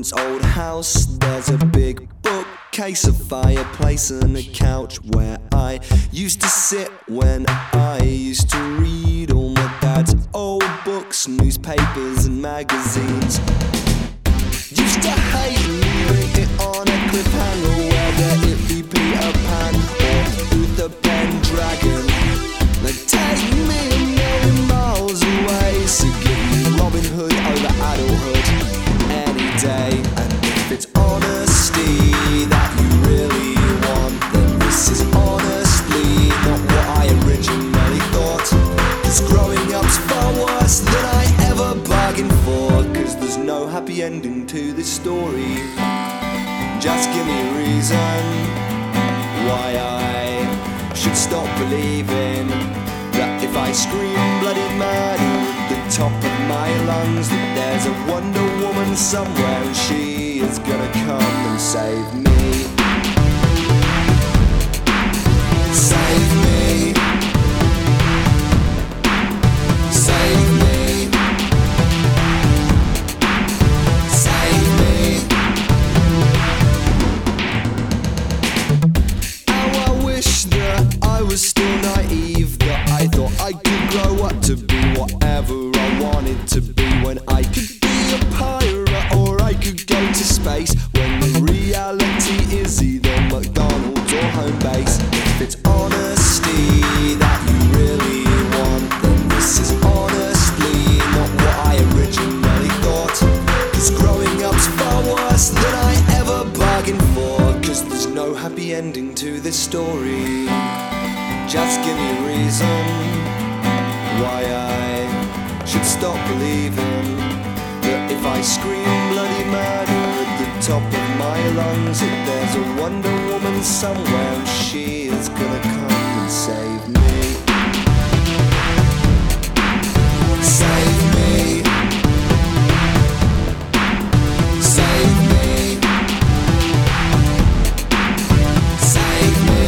parents' old house. There's a big bookcase, a fireplace and a couch where I used to sit when I used to read all my dad's old books, newspapers and magazines. Used to hate leaving it on a cliffhanger, whether it be Peter Pan or Uther Pendragon. They take me a million miles away, so give me Robin Hood over adulthood any day. And if it's honesty that you really want, then this is honestly not what I originally thought. 'Cause growing up's far worse than I ever bargained for, 'cause there's no happy ending to this story. Just give me a reason why I should stop believing that if I scream bloody murder at the top of my lungs, that there's a Wonder Woman somewhere and she is gonna come and save me. Save me. Save me. Save me. How I wish that I was still naive, that I thought I could grow up to be whatever I wanted to be, when I could be a pirate or I could go to space, when the reality is either McDonald's or home base. If it's honesty that you really want, then this is honestly not what I originally thought. 'Cause growing up's far worse than I ever bargained for, 'cause there's no happy ending to this story. Just give me a reason why I should stop believing that if I scream bloody murder at the top of my lungs, that there's a Wonder Woman somewhere and she is gonna come and save me. Save me. Save me. Save me.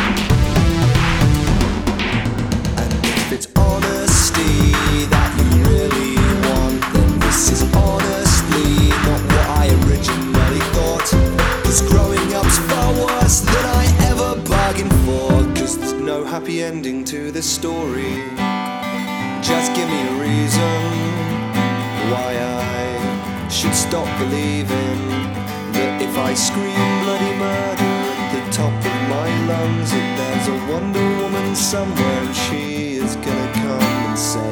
And if it's honesty that you really want, then this is honestly not what I originally thought. 'Cause growing up's far worse than I ever bargained for, 'cause there's no happy ending to this story. Just give me a reason why I should stop believing that if I scream bloody murder at the top of my lungs, that there's a Wonder Woman somewhere and she is gonna come and save